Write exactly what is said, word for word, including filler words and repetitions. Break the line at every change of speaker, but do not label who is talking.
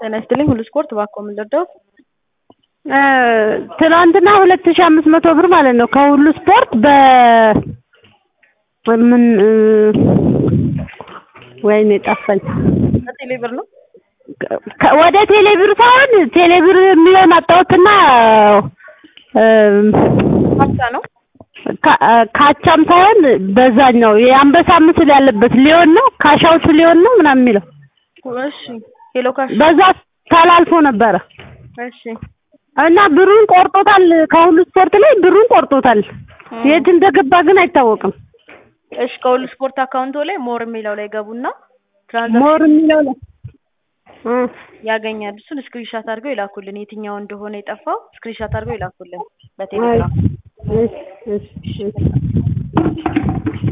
ጤና ይስጥልኝ ሁሉ ስፖርት ባኮ ምን ልርዳው?
ትናንትና ሁለት ሺህ አምስት መቶ ብር ማለት ነው ከሁሉ ስፖርት በ ምን ወይኔ ጠፋኝ።
ከቴሌ ብር ነው
ወደ ቴሌ ብር ሳይሆን ቴሌ ብር የሚለውን አጣሁትና
ካቻ ነው
ካቻም ሳይሆን በዛኛው የአንበሳ ምስል ያለበት ሊሆን ነው ካሻውት ሊሆን ነው ምናምን የሚለው
እሺ ሄሎ ካሽ
በዛ ተላልፎ ነበር።
እሺ
እና ብሩን ቆርጦታል ከሁሉ ስፖርት ላይ ብሩን ቆርጦታል። የት እንደገባ ግን አይታወቅም።
እሺ ከሁሉ ስፖርት አካውንቶ ላይ ሞር የሚለው ላይ ገቡና
ሞር የሚለው ላይ
ያገኛሉ። እሱን ስክሪንሻት አድርገው ይላኩልን። የትኛው እንደሆነ የጠፋው ስክሪንሻት አድርገው ይላኩልን በቴሌግራም።
እሺ እሺ